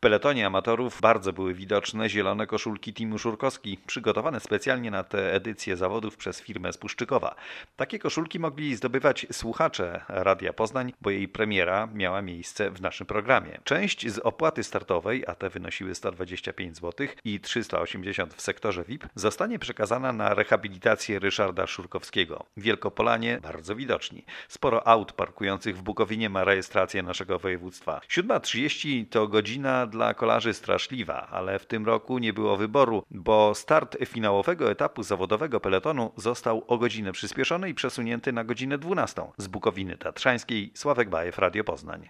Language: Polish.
peletonie amatorów bardzo były widoczne zielone koszulki Teamu Szurkowski, przygotowane specjalnie na tę edycję zawodów przez firmę z Puszczykowa. Takie koszulki mogli zdobywać słuchacze Radia Poznań, bo jej premiera miała miejsce w naszym programie. Część z opłaty startowej, a te wynosiły 125 zł i 380 w sektorze VIP, zostanie przekazana na rehabilitację Ryszarda Szurkowskiego. W Wielkopolanie bardzo widoczni. Sporo aut parkujących w Bukowinie ma rejestrację naszego województwa. 7:30 to godzina dla kolarzy straszliwa, ale w tym roku nie było wyboru, bo start finałowego etapu zawodowego peletonu został o godzinę przyspieszony i przesunięty na godzinę 12. Z Bukowiny Tatrzańskiej Sławek Bajew, Radio Poznań.